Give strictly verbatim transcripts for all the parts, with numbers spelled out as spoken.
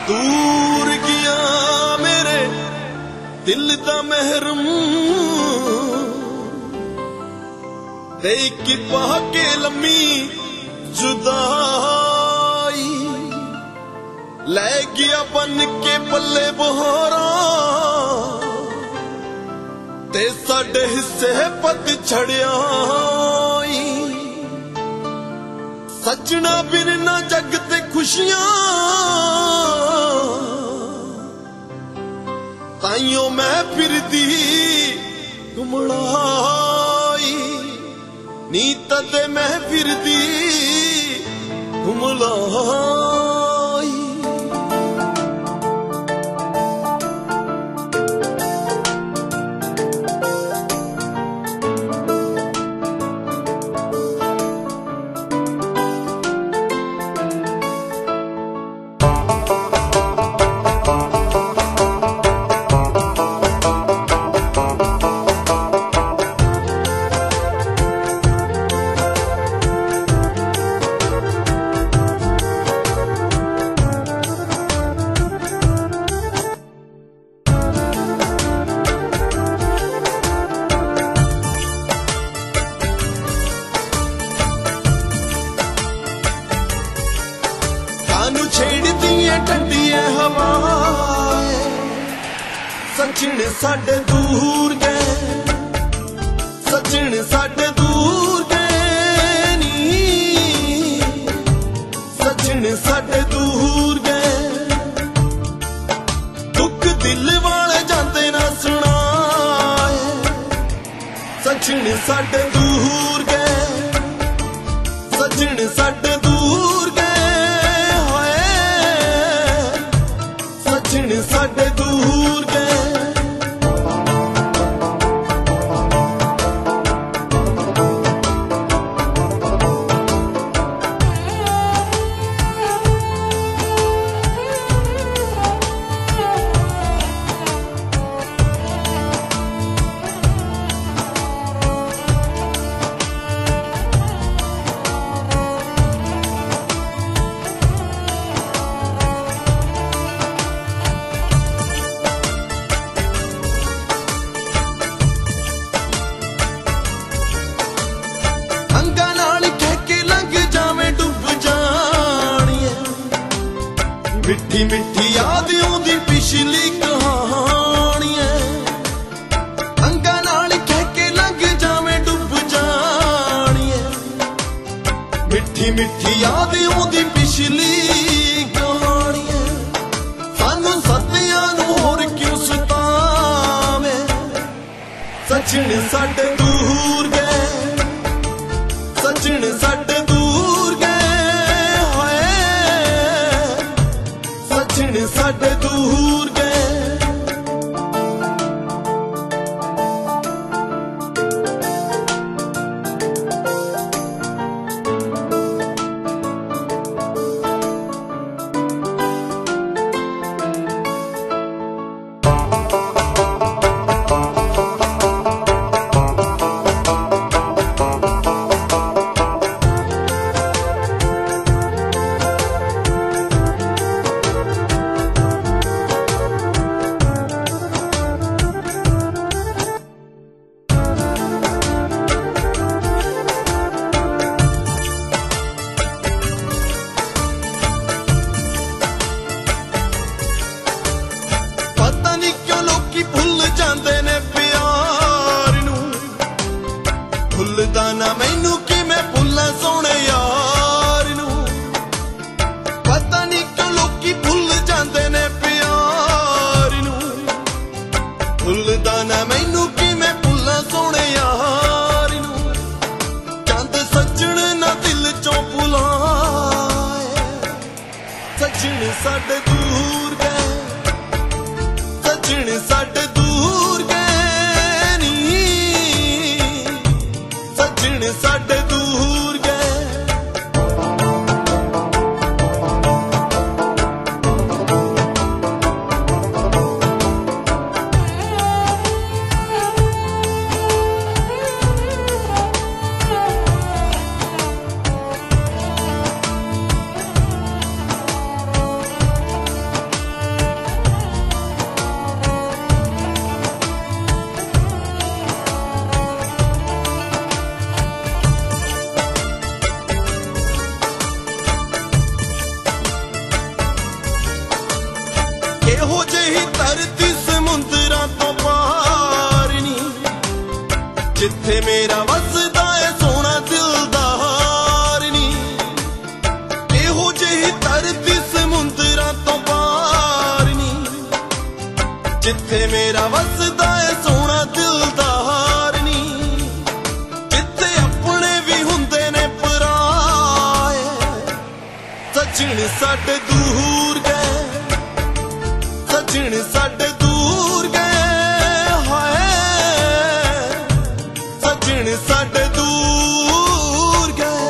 दूर गया मेरे दिल दा महरम देख के पाके लम्मी जुदाई ले गया बन के पल्ले बहारा ते साडे हिस्से पत छड़िया सजना बिन ना जग ते खुशियां ताइयों मैं फिरदी घुमलाई नी तदे मैं फिरदी घुमलाई। छेड़ती है ठंडी हवा सचिन साडे दूर गए सचिन साडे दूर गए नी सचिन साडे दूर गए दुख दिल वाले जाते ना सुनाए सचिन साडे दूर गए सचिन साडे दूर गए सचिन साडे दूर गए। मिठी मिठी याद आउंदी पिछली कहानी अंगा नाल कह के लग जावे डुब जानी मिठी मिठी याद आउंदी पिछली कहानी सानू सतियां नू होर क्यों सतावे सचिन साडे दूर गए सचिन साडे दूर गए सचिन साडे दूर गए। भुलदा ना मैनू कि मैं भुला सोने यार नू पता नहीं क्यों लोकी भुल जाते ने प्यार नू भुलदा ना मैनू कि मैं भुला सोने यार नू चंद सजन ना दिल चों भुलाए सजन साडे दूर गए सजन साडे दूर गए साडे दूर गए। ਜਿੱਥੇ ਮੇਰਾ ਵਸਦਾ ਏ ਸੋਹਣਾ ਦਿਲਦਾਰ ਨੀ, ਇਹੋ ਜਿਹੀ ਧਰਤੀ ਸਮੁੰਦਰਾਂ ਤੋਂ ਪਾਰ ਨੀ। ਜਿੱਥੇ ਮੇਰਾ ਵਸਦਾ ਏ ਸੋਹਣਾ ਦਿਲਦਾਰ ਨੀ, ਜਿੱਥੇ ਆਪਣੇ ਵੀ ਹੁੰਦੇ ਨੇ ਪਰਾਏ। ਸੱਜਣ ਸਾਡੇ ਦੂਰ ਗਏ, ਸੱਜਣ ਸਾਡੇ ਦੂਰ ਗਏ, ਹਾਏ ਸੱਜਣ ਸਾਡੇ ਦੂਰ ਗਏ।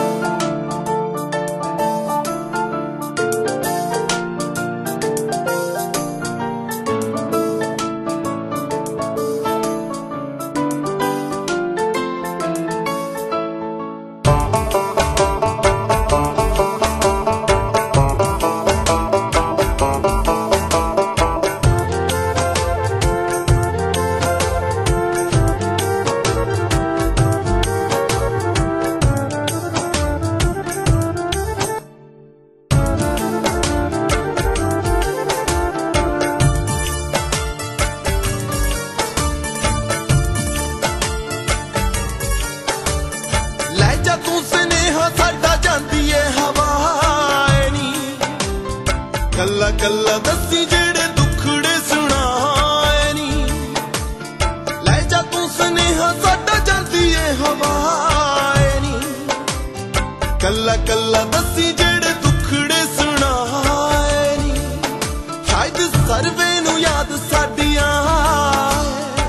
ਲੈ ਜਾ ਤੂੰ ਸੁਨੇਹਾ ਸਾਡਾ ਜਾਂਦੀ ਏ ਹਵਾ ਨੀ, ਕੱਲਾ ਕੱਲਾ ਦੱਸੀ ਜਿਹੜੇ ਦੁੱਖੜੇ ਸੁਣਾਏ ਨੀ। ਲੈ ਜਾ ਤੂੰ ਸੁਨੇਹਾ ਸਾਡਾ ਜਾਂਦੀ ਏ ਹਵਾ ਨੀ, ਕੱਲਾ ਕੱਲਾ ਦੱਸੀ ਜਿਹੜੇ ਦੁੱਖੜੇ ਸੁਣਾਏ ਨੀ। ਸ਼ਾਇਦ ਸਰਵੇ ਨੂੰ ਯਾਦ ਸਾਡੀਆਂ,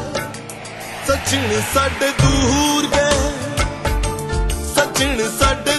ਸੱਜਣ ਸਾਡੇ ਦੂਰ ਗਏ, ਸੱਜਣ ਸਾਡੇ